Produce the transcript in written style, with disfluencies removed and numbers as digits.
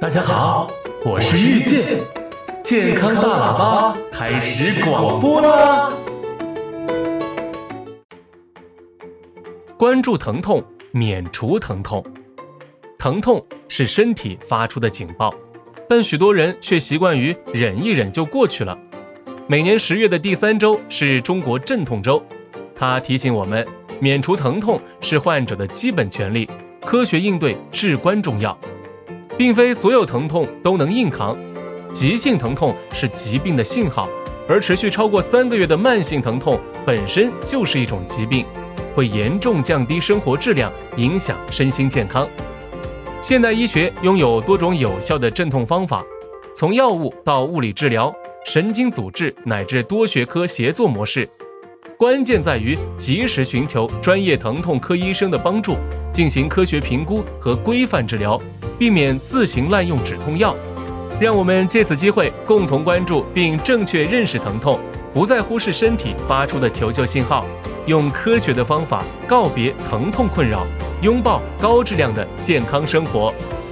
大家好，我是遇见，健康大喇叭开始广播啦！关注疼痛，免除疼痛。疼痛是身体发出的警报，但许多人却习惯于忍一忍就过去了。每年10月的第3周是中国镇痛周，它提醒我们，免除疼痛是患者的基本权利，科学应对至关重要。并非所有疼痛都能硬扛，急性疼痛是疾病的信号，而持续超过3个月的慢性疼痛本身就是一种疾病，会严重降低生活质量，影响身心健康。现代医学拥有多种有效的镇痛方法，从药物到物理治疗、神经阻滞乃至多学科协作模式，关键在于及时寻求专业疼痛科医生的帮助，进行科学评估和规范治疗，避免自行滥用止痛药。让我们借此机会共同关注并正确认识疼痛，不再忽视身体发出的求救信号，用科学的方法告别疼痛困扰，拥抱高质量的健康生活。